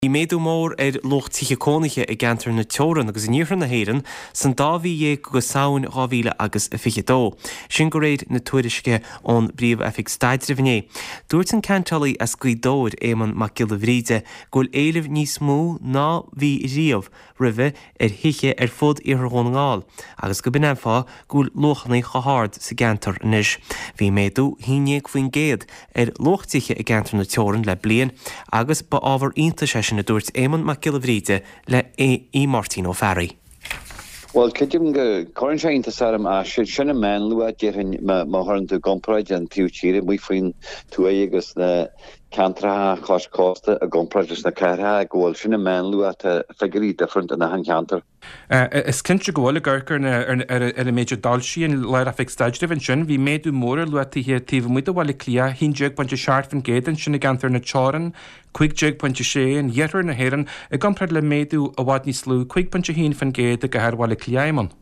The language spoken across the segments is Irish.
I méadú mór locht tíche cónaige I gantar na teoran agus níoran na héireann san 2000 go saoin 2022. Sin go réad na tuairisce ón bríomh efig staidrifné. Dúirt an cantálaí a scuidóir éman mac gil bhríide gúil éileh níos mú ná bhí riamh ribhe hiche fud ar ngáil, agus go binefá gúil lochannaí chathard sa gantar níos. Bhí méadú híine faoin géad lochtíche I gantar na teoran le blian agus ba ábhar ionta sin na dúirt éman mac gil bhríide le I Martin O'Farry. Well, cydym corin siya inta saram a siya man lua jerin ma horan tu gompraid an tiu chiri mwy ffyn twy agos na cantra chos costa a gompraid na cara a gol siya man lua ta figuri different yn a han cantar. Is cyntio gwyl y gyrgyr ar y major dalsi yn lair a fig stajdif yn sy'n fi meddw môr lua ti hi tif mwyd o wali clia hi'n jeg pwynt y siarf yn ged yn sy'n y gantar na choran cwig jeg pwynt y se yn hierwyr na heran y gompraid le meddw a wad ni slw cwig pwynt y hun fan ged y gyher wali clia imon.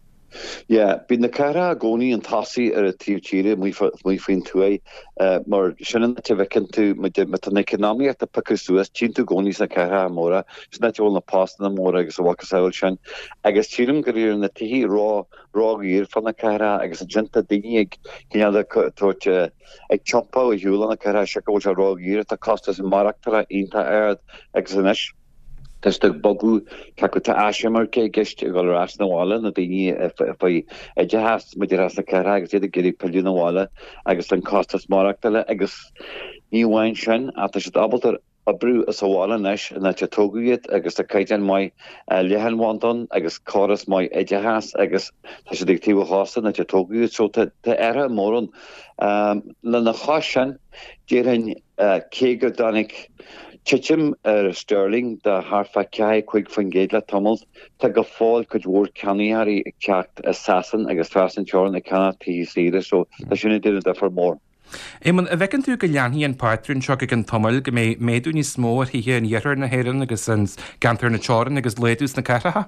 Yeah, byd na cara a goni yn tasi ar y tîr chiri mwy ffyn twy mar sy'n yn tyfecyn tu mae tan economi at y pacus tuas chyn tu goni sy'n cara a mora sy'n at ôl na pasta na mora agos o wacas awl sy'n agos chyrym gyrir na tihi ro gyr fan na cara agos y jynta dini ag gyniad tot ag chompa o hiwl na cara sy'n gwyl sy'n ro gyr at y costas yn maractara unta erad agos yn ish. Tystag bogu cacuta asiamar ke gist gol ras na wala na dini fai ejahas majiras na cara agos ydy giri pili na wala agos yn costas maractala agos ni wain shan at ysyd abaltar a brw as a wala nish na tia toguyet agos ta kaitan mai lehan wanton agos choras mai ejahas agos ysyd ig tiwa hosta na tia toguyet so ta era moron na choshan jirin kega danik Chichim Sterling da harfa kai quick fan gedla tumult ta go fall could word canny hari chact assassin agus fasten chorn cannot TC so ta shouldn't do it for more. Éman a bhecinn tú go leanhí an pátrún seo an tomil go méadú ní smór hí an dhearr na héireann agus an gantar na teorann agus léadús na caratha?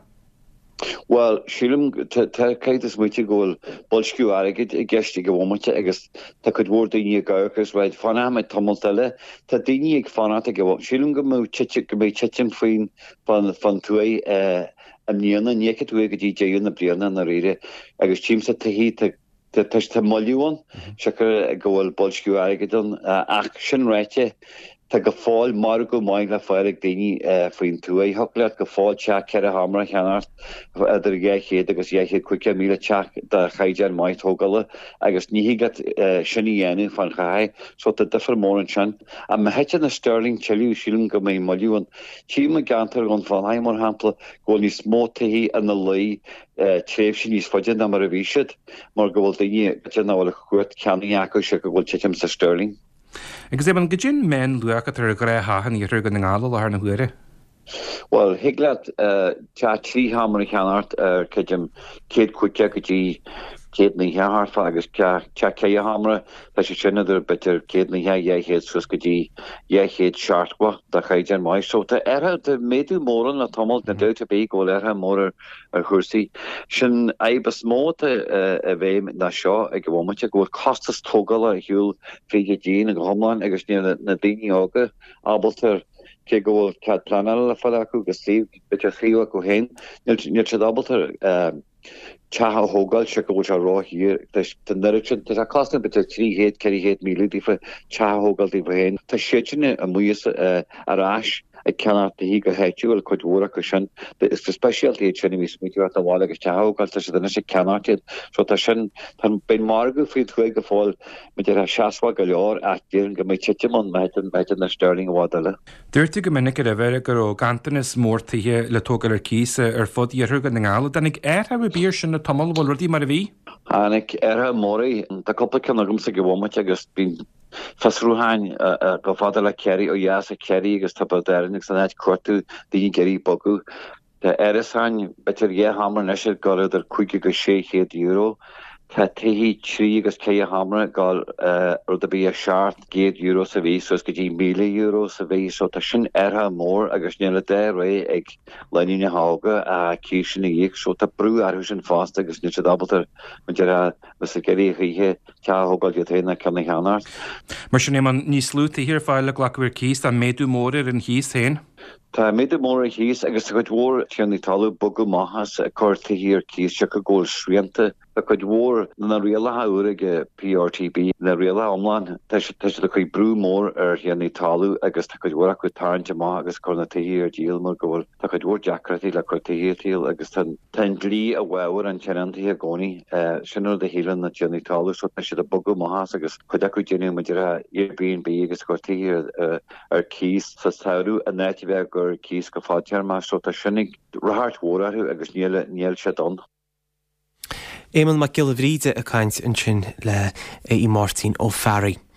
Well, Shilum Kaitis Witty goal Bolsku Aragit, a guest go woman, agus ta could word in your gurkers, right? Fanam at Tomotella, ta dini fanata go Shilum go mo chichik go be chichin feen fan tuay a neon naked wig DJ in the Brianna and the reader, agus chims at Tahit the Testa Moluan, Shakar goal Bolsku Aragidon, action right. Ta go fáil mar go maig le fáirig daoine faoin túi thuclaat go fáil teach ceir a hamra cheanart idir ghéchéad agus dhéchéad cuice míle teach de chaide an maith tógala agus níhigat sinna dhéanú fan chaid so ta differ mór an sin a ma heite na Sterling chiliú sílim go mé maliúan tí ma gantar gon fan haim mar hampla go ní smó taí an na lei tréf sin níos fodin na mar a bhíisiid mar go bhfuil daoine na bhfuil chuirt ceannaí acu se go bhfuil titim sa Sterling. Agus éban go dtín men luachad ar a gré hahan í rugan na ngála ar na huire? Well, higlat ta trí hamar cheanart céim céad cuice go dtí céad na hearfa agus te cé hamra leis sinna idir bitir céad na dhéchéad sus go dtí dhéchéad seartha de chaide mai so ta era de méadú móran na tomult na deuta bé go era mór ar chusaí sin éibas móta a bhéim na seo ag go bhhaite go costas tógala hiúil fríige dín a go homláin agus na daoine ága ábaltar ke go cat planal la fala ku gesteve bitte khiwa ko hen net dabalter chaha hogal shako cha ro hier the direction the cost bitte 3 million for chaha hogal di hen ta shechne a muyes arash I cannot the higa hetual could work cushion the specialty chenimi smith at the wall like chaha hogal ta the cannot so ta shin tan ben margu fi twege fall mit der shaswa galor at den go me chichimon met na Sterling wadala Dúirtu go minic ar a bheith go gantanas mórtaithe le tógal ar cís ar fod iarthú an ngála, danig ha bhír sin na tamil bhil rudí mar a bhí? Hanig ha mórí tá coppla cynagum sa gomhaite agus bín fasrúhain go fada le ceri ó ias a ceri agus tá baderin agus an eit cuatú dí geri bogu. Tá erishain betir hamar neisiir gorid ar 500 euro. Tá taí trí agus cé hamra gáil rud a bí a seart €100 sa bhí, so is go dtí €1,000,000 sa bhí, so tá sin mór agus níla de ré ag leíne hága a cíisina dhéag, so tá brú arthú sin fásta agus ní dabaltar mu a geirí chuthe teógáil go téna cena cheanart. Mar sin éman níos slúta hir fáile ghlachhar cís a méadú mór ar an híos héin? Tá méidir mór a híos agus go dhór teannaí talú bogu mahas a chuirta hir cíos se go ggóil srianta a go dhór na réala haúige PRTB na réala omláin te le chuig brú mór ar teannaí talú agus tá go dhór go táinte má agus chuna taí ar díal mar gohfuil tá go dhór deacratí le chu taítíal agus tan lí a bhhar an teanantaí a gcónaí sinú de hélan na teannaí talú so si a bogu mahas agus chud acu déanú maidir Airbnb agus chuirtaí ar cís sa saoú a netí bheith gur cís go fátear mar so tá sinnig rathart mhórarú agus níl se don. Éman mac gil bhríide a caiint an sin le i Martin ó Ferry.